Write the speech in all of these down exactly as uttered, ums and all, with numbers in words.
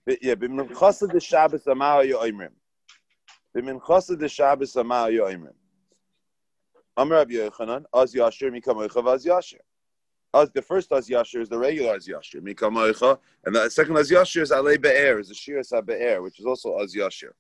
Yeah, b'minchasa de Shabbos amar yoimrim. B'minchasa de Shabbos amar yoimrim. Amar Rabbi Yochanan, az yasher mikamoicha vaz yasher. Az the first az yasher is the regular az yasher mikamoicha, and the second az yasher is alei be'er, is the shiras be'er, which is also az yasher.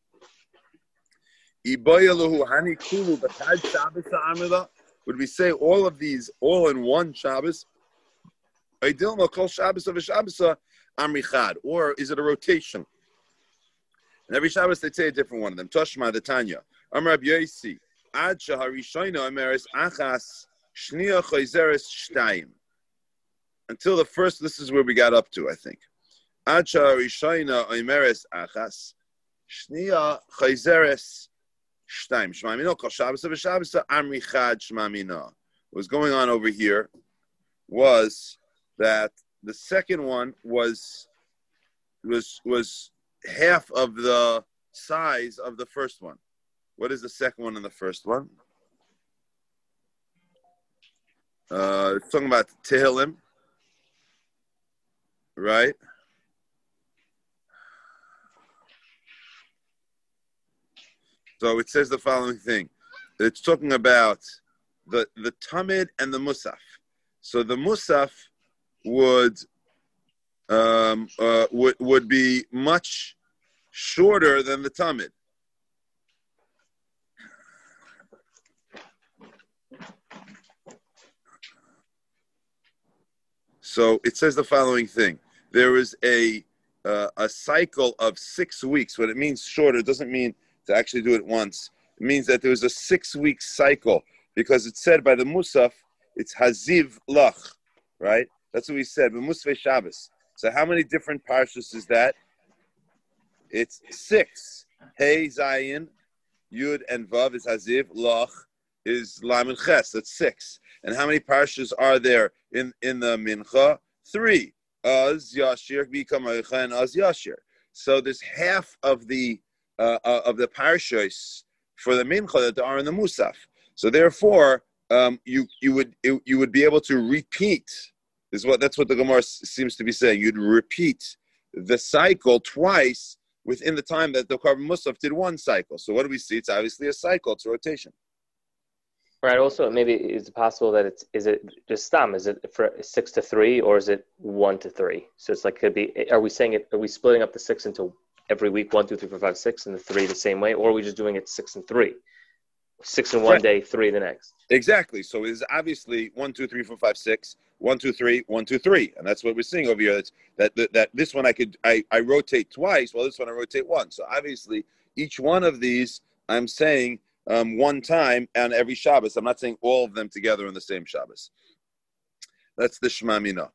Iboyalahu hani kulu b'chad Shabbos ha'amida. Would we say all of these all in one Shabbos? Ideal makol Shabbos of a Shabbos amrichad, or is it a rotation? And every Shabbos they say a different one of them. Toshma the Tanya. Amar Rabbi Yosi. Ad shaharishayna omeres achas shnia chayzeres shtayim. Until the first, this is where we got up to, I think. Ad shaharishayna omeres achas shnia chayzeres shtayim. Shmamino kol Shabbos of a Shabbos amrichad shmamino. What was going on over here was that the second one was was was half of the size of the first one. What is the second one and the first one? Uh, it's talking about Tehillim, right? So it says the following thing. It's talking about the the Tamid and the Musaf. So the Musaf would um, uh, would would be much shorter than the Tamid. So it says the following thing: there is a uh, a cycle of six weeks. What it means shorter doesn't mean to actually do it once. It means that there was a six week cycle because it's said by the Musaf, it's Haziv Lach, right? That's what we said. Musaf Shabbos. So how many different parshas is that? It's six. Hey, Zayin, Yud, and Vav is Haziv. Lach is Lam and Ches. That's six. And how many parshas are there in, in the Mincha? Three. Az Yashir, Bikamoicha, and Az Yashir. So there's half of the uh, uh, of the parshas for the Mincha that are in the Musaf. So therefore, um, you you would you would be able to repeat. Is what that's what the Gemara seems to be saying. You'd repeat the cycle twice within the time that the Karban Musaf did one cycle. So what do we see? It's obviously a cycle. It's a rotation. Right. Also, maybe is it possible that it's is it just stam? Is it for six to three or is it one to three? So it's like could be. Are we saying it? Are we splitting up the six into every week one, two, three, four, five, six, and the three the same way, or are we just doing it six and three? Six in one right. day, three the next. Exactly. So it's obviously one, two, three, four, five, six, one, two, three, one, two, three, and that's what we're seeing over here. That's, that that that this one I could I, I rotate twice, while this one I rotate once. So obviously each one of these I'm saying um, one time on every Shabbos. I'm not saying all of them together on the same Shabbos. That's the Shema Mina.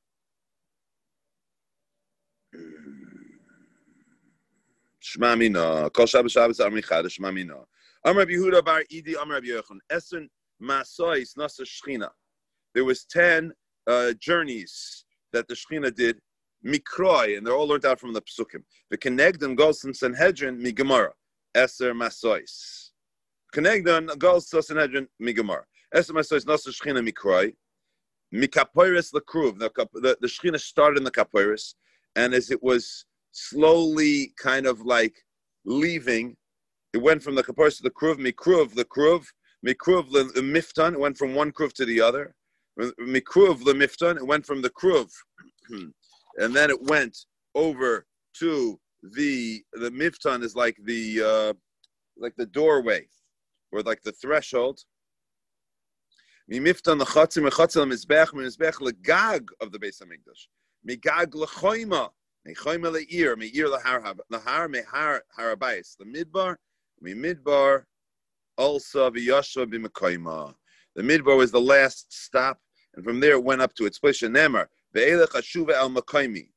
Shema Mina. Kol Shabbos Shabbos Amrichad Shema Mina. Amar Rabbi Yehuda bar Idi Amar Rabbi Yochanan Esen Masois Nasa Shechina. There was ten uh, journeys that the Shechina did Mikroi, and they're all learned out from the Pesukim. The Kenegdon goes from Sanhedrin mi Gemara Eser Masois. Kenegdon goes to Sanhedrin mi Gemara Eser Masois Nasa Shechina Mikroi Mikapoiris Lekruv. The the, the Shechina started in the Kapoiris, and as it was slowly kind of like leaving. It went from the Kaporis to the Kruv, Mikruv, the Kruv, Mikruv, the Miftan. It went from one Kruv to the other. Mikruv, the Miftan. It went from the Kruv, and then it went over to the the Miftan is like the uh, like the doorway, or like the threshold. Miftan the Chatzim, Chatzim Mizbech, Mizbech legag of the Beis Hamikdash. Migag lechoima, mechoima leir, meir lahar lahar mehar harabayis, the midbar. Midbar also v'yashva b'mekayma. The midbar was the last stop, and from there it went up to its place. Nemar ve'elech hashuva al mekaymi.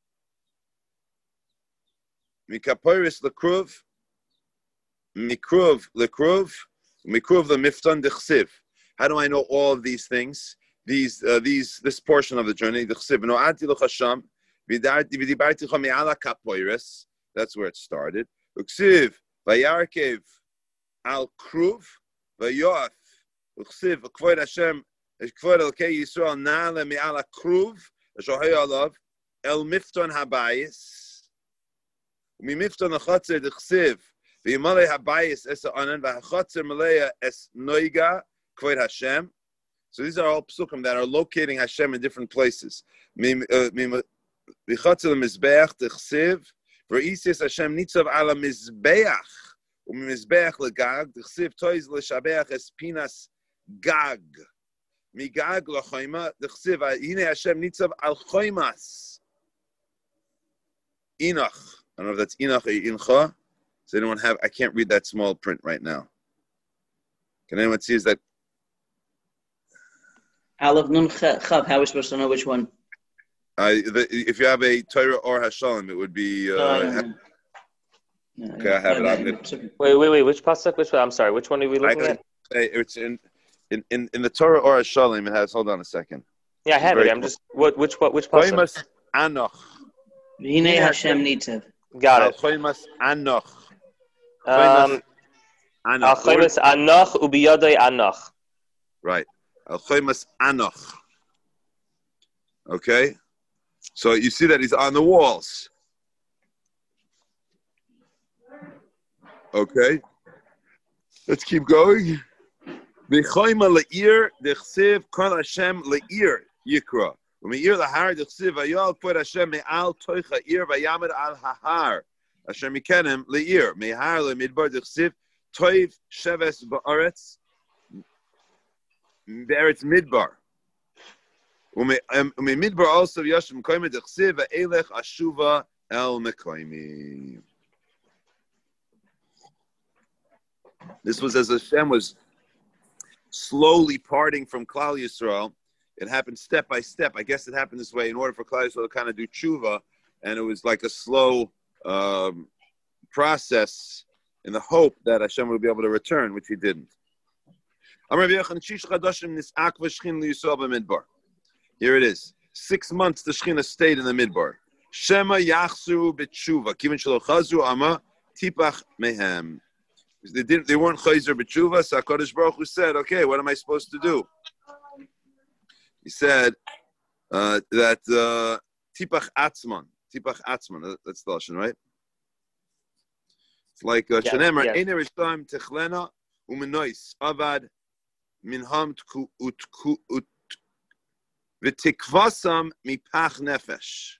Mikaporis lekruv, mikruv lekruv, mikruv the miftan dechsiv. How do I know all of these things? These, uh, these, this portion of the journey. Dechsiv no ati l'chasham v'dibarti v'dibarti chami'ala kaporis. That's where it started. Uksiv. Vayarkev al kruv vayoth uksiv k'vod Hashem k'vod Elkei Yisrael na'ale mi'ala kruv shohay alav el mifton habayis Mimifta nachatzer dechsiv. V'yimalei habayis es ha'anan v'hachatzer malaya es noiga kvod Hashem. So these are all psukim that are locating Hashem in different places. V'chatzer l'mizbeach dechsiv. V'yisis Hashem nitzav ala mizbeach. U'mizbeach legag. Dechsiv toiz l'shabeach es pinas gag. Migag l'choyma. Dechsiv hine Hashem nitzav al choymas. Enoch. I don't know if that's Enoch or Incha. Does anyone have? I can't read that small print right now. Can anyone see? Is that Aleph Nun Chav? How are we supposed to know which one? Uh, the, if you have a Torah or Hashalom, it would be. Uh, no, no, no. No, okay, I have it. I'm good. Wait, wait, wait. Which pasuk? Which one? I'm sorry. Which one are we looking at? Say it's in, in, in, in the Torah or Hashalom. It has. Hold on a second. Yeah, I have it. I'm cool. just. What? Which? What? Which pasuk? Choymas Anoch. Hine Hashem nitzav. Got it. Choymas Anoch. Um, Al Choymas Anoch ubiyadei Anoch. Right. Al Choymas Anoch. Okay. So you see that he's on the walls. Okay. Let's keep going. V'choyma le'ir dechsiv kol Hashem le'ir yikra. U'me'ir lahar dechsiv v'yol kvod Hashem me'al toicha ir v'yamid al hahar. Hashem mikenem le'ir. Me'har le'midbar dechsiv toiv sheves ba'aretz be'eretz midbar. U'me'midbar also v'yashem koyme dechsiv v'elech ashuva el mekoymi. This was as Hashem was slowly parting from Klal Yisrael. It happened step by step. I guess it happened this way in order for Klal Yisrael to kind of do tshuva, and it was like a slow um, process in the hope that Hashem would be able to return, which he didn't. Here it is. Six months the Shechina stayed in the Midbar. Shema yachzu b'tshuva. Kivin shelo chazu ama tipach mehem. They didn't. They weren't chayzer b'tshuva. So HaKadosh Baruch Hu said, "Okay, what am I supposed to do?" He said uh, that uh, tipach atzman, tipach atzman. That's the lashon, right? It's like shenemer einer ishtam techlena umenois avad minham utku ut v'tikvasam mipach nefesh.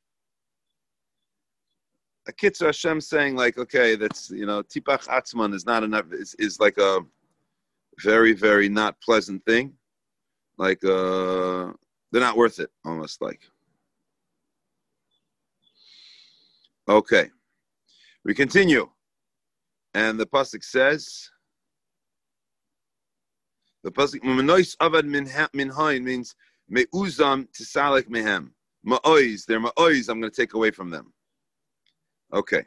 A kitzur Hashem saying like, okay, that's, you know, tipach atzman is not enough, is, is like a very, very not pleasant thing. Like, uh, they're not worth it, almost like. Okay. We continue. And the pasuk says, the pasuk, Menois avad minhain means, me'uzam tisalik mehem. Ma'oiz, they're ma'oiz, I'm going to take away from them. Okay.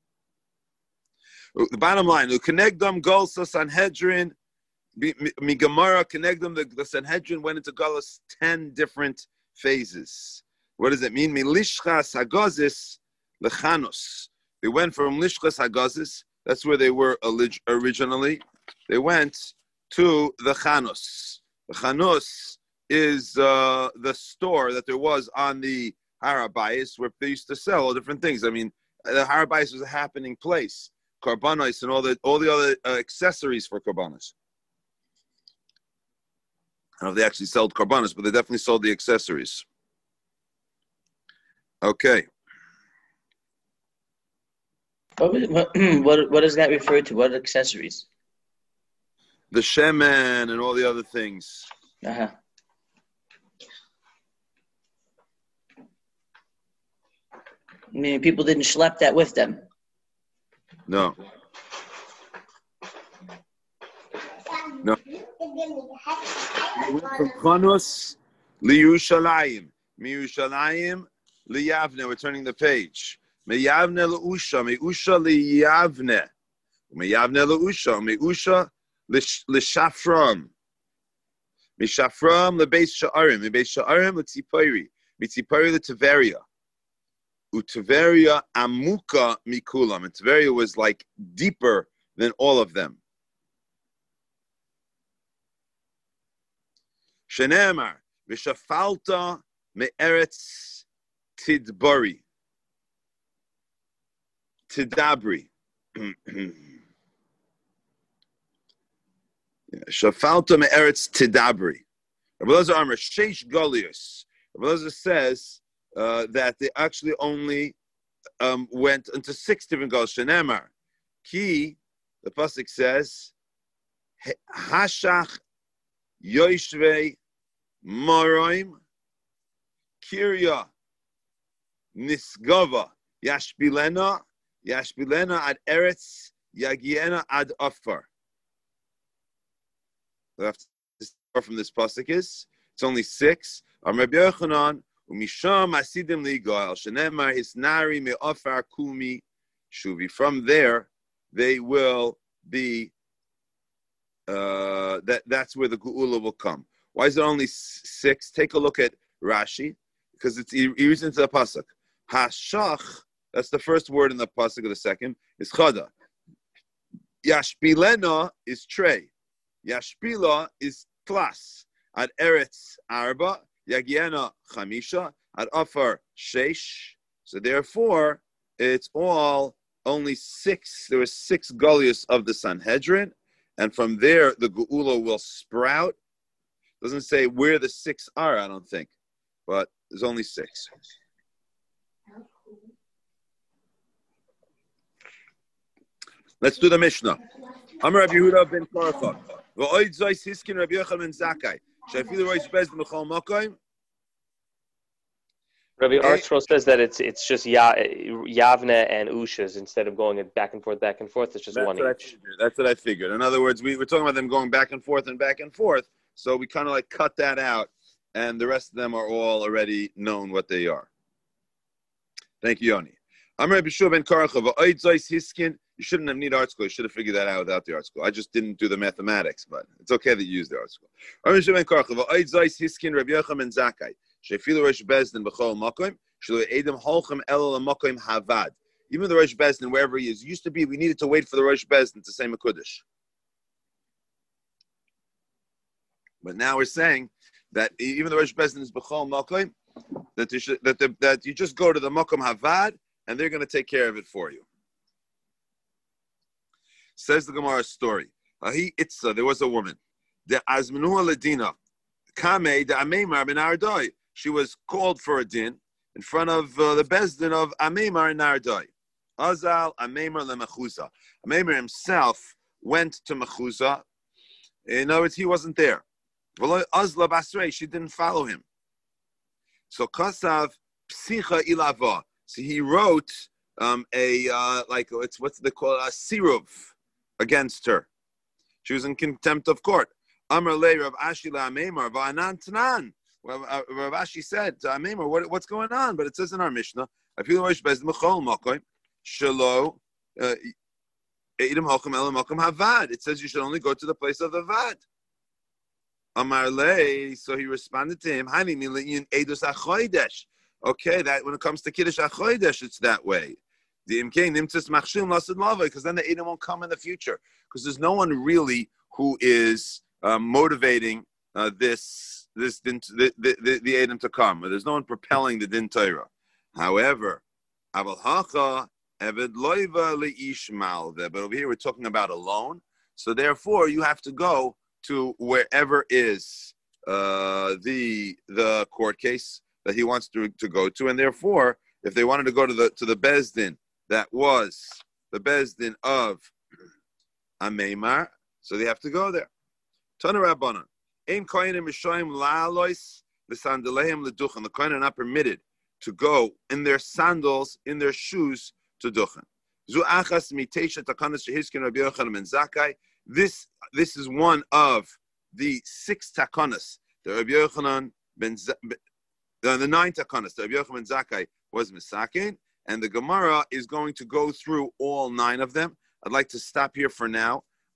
The bottom line, Ukenegdam Golsa Sanhedrin, Migamara Kenegdam, the Sanhedrin went into Golos ten different phases. What does it mean? Milishchas Hagazis Lechanos. They went from Lishchas Hagazis, that's where they were originally. They went to the Chanos. The Chanos is uh, the store that there was on the Har HaBayis where they used to sell all different things. I mean, the Har HaBayis was a happening place. Karbanos and all the all the other uh, accessories for Karbanos. I don't know if they actually sold Karbanos, but they definitely sold the accessories. Okay. What, what, what, what does that refer to? What accessories? The shemen and all the other things. Uh-huh. I mean, people didn't schlep that with them. No. No. They went from Chanos liyushalayim, miyushalayim liyavne. We're turning the page. Meyavne leusha, meusha liyavne, meyavne leusha, meusha lishafram, mishafram lebeis sha'arim, lebeis sha'arim letzipari, mitzipari leteveria. Uteveria amuka mikulam. And Teveria was like deeper than all of them. Shenemar v'shafalta me'eretz tidbari. Tidabri. Shafalta me'eretz Tidabri. Rabbi Elazar Amar Sheish Golius. Rabbi Elazar says uh, that they actually only um, went into six different Golius. Shenemar. Ki, the pasuk says, Hashach Yoshvei Moroim Kirya Nisgava Yashbilena Yashbilena ad Eretz Yagiena ad Afar. We have to start from this pasuk is it's only six. Am Rabbi Yochanan umisham asidim ligal shenemar hisnari me'afar kumi shuvi. From there, they will be. Uh, that that's where the geula will come. Why is it only six? Take a look at Rashi because it's he reads into the pasuk. Hashach. That's the first word in the pasuk of the second is chada. Yashpilena is trey. Yashpila is tlas. Ad eretz arba. Yagiena chamisha. Ad afar sheish. So therefore, it's all only six. There were six gulius of the Sanhedrin, and from there the geula will sprout. Doesn't say where the six are, I don't think, but there's only six. Let's do the Mishnah. Amar Rabbi Yehuda ben Korach. V'oid zois hiskin Rabbi Yochanan ben Zakkai. She'afilu roish bez b'chol makom. Rabbi Archroll says that it's it's just ya, Yavne and Ushas instead of going back and forth, back and forth. It's just That's one what each. That's what I figured. In other words, we were talking about them going back and forth and back and forth, so we kind of like cut that out, and the rest of them are all already known what they are. Thank you, Yoni. Amar Rabbi Yehuda ben Korach. V'oid zois hiskin. You shouldn't have need art school. You should have figured that out without the art school. I just didn't do the mathematics, but it's okay that you used the art school. Amar Rabbi Yehuda ben Korach. V'oid zois hiskin Rabbi Yochanan ben Zakkai. She'afilu rosh bezdin b'chol makom. Even the Rosh Bezdin, wherever he is, used to be, we needed to wait for the Rosh Bezdin to say Mekudesh. But now we're saying that even the Rosh Bezdin is B'chol Makom, that you should, that the, that you just go to the Makom Havad, and they're going to take care of it for you. Says the Gemara story. Ahi Itza, there was a woman. The Azmanu Ladina, Kame the Ameimar ben Ardai. She was called for a din in front of uh, the Bezdin of Ameimar and Nardai. Azal Ameimar leMechuza. Ameimar himself went to Mechuza. In other words, he wasn't there. Azla Basrei, she didn't follow him. So Kasav Psicha Ilava. So he wrote um, a uh, like it's what's they call a siruv against her. She was in contempt of court. Amar Le Rav Ashi la Ameimar va'anan tanan. Well, uh, Rav Ashi said to Ameimar, what, what's going on? But it says in our Mishnah, I feel Rosh Bezdin Mechol Makom Shelo Eidim Hocham Ela Makom Havad. It says you should only go to the place of the Vad. Amar Le, so he responded to him, Hani Miliyin Eidos Achoidesh. Okay, that when it comes to Kiddush Achoidesh, it's that way. The Imkein Nimtzis Machshil Lasid Lava, because then the Eidim won't come in the future. Because there's no one really who is uh, motivating uh, this. This din, the the the, the Edom to come. There's no one propelling the din Torah. However, Aval Hacha Eved Loiva leishmal. But over here we're talking about a loan. So therefore, you have to go to wherever is uh, the the court case that he wants to to go to, and therefore, if they wanted to go to the to the Bezdin that was the Bezdin of Ameimar, so they have to go there. Tana Rabbanan. The Kohen are not permitted to go in their sandals, in their shoes to Duchen. This, this is one of the six takanas. The Rabbi Yochanan ben the, the nine takanas. The Rabbi Yochanan ben Zakkai was misaken, and the Gemara is going to go through all nine of them. I'd like to stop here for now